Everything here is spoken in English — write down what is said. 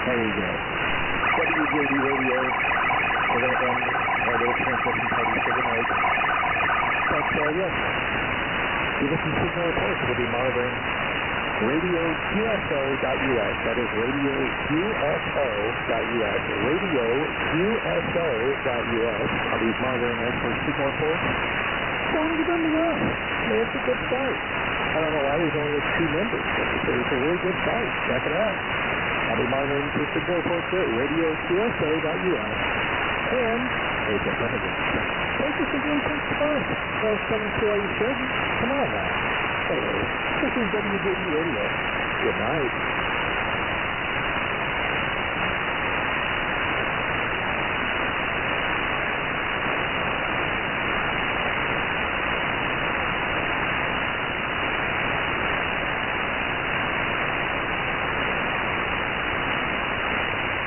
There you go. WJD Radio. We're going to end our little transmission party for the night. But, yes, give us some signal reports. We'll be monitoring RadioQSO.us. That is RadioQSO.us. RadioQSO.us. I'll be monitoring us for signal reports. So I'm going to go. It's a good site. I don't know why there's only 2 members. It's a really good site. Check it out. I'll be monitoring for signal reports at RadioQSO.us. And there's a friend again. Take us again for fun. Well, 728 Come on now. Anyway, this is WJD Radio. Good night.